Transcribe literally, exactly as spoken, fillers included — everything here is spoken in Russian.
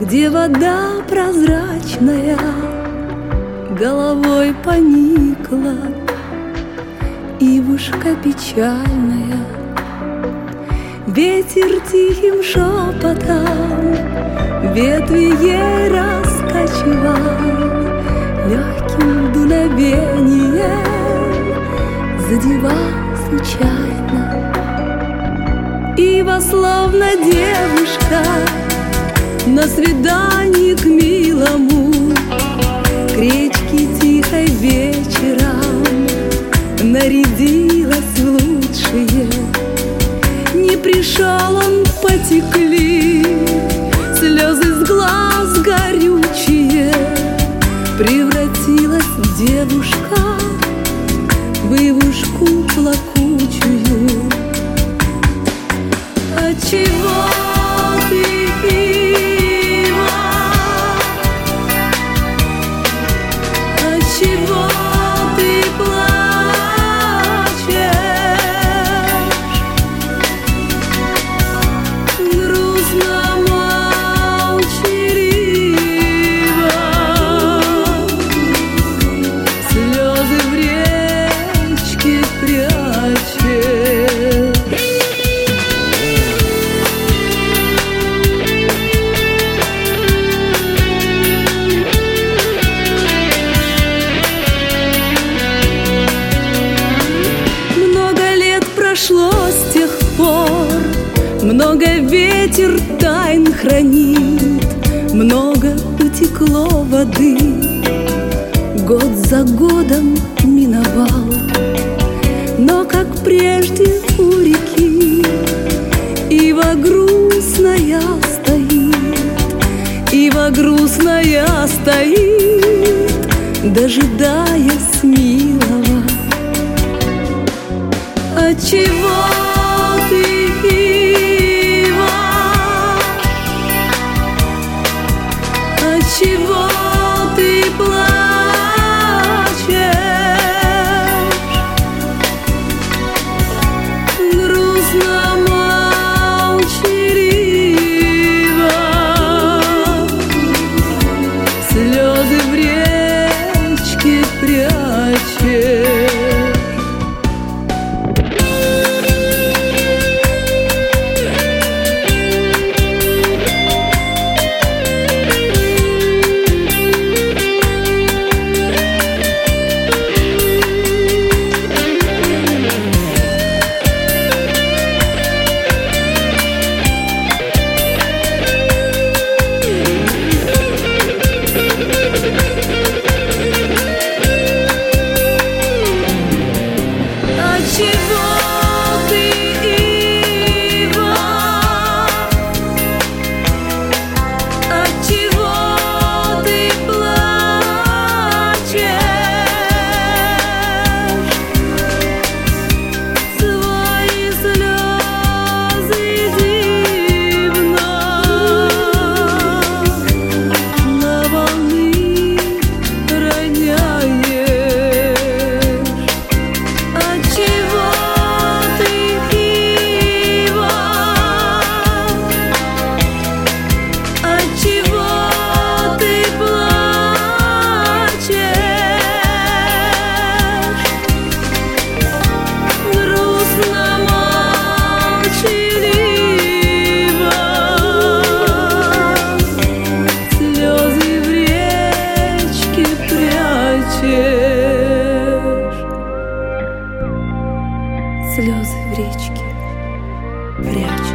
где вода прозрачная головой поникла, ивушка печальная, ветер тихим шепотом ветви ей раскачивал, легким дуновением задевал случайно. Ива, словно девушка на свидании к милому, к речке тихой вечером нарядилась в лучшие. Не пришел он, потекли слезы с глаз горючие. Превратилась девушка в ивушку плакучую. Отчего ты, Ива? Отчего ты плачешь? Грустно, молчаливо, слезы в речке прячешь. Прошло с тех пор, много ветер тайн хранит, много утекло воды, год за годом миновал. Но как прежде у реки ива грустная стоит, ива грустная стоит, дожидаясь милого. Отчего ты, Ива? Отчего ты плачешь? Грустно, молчаливо, слезы в речке прячешь. Слезы в речке прячешь.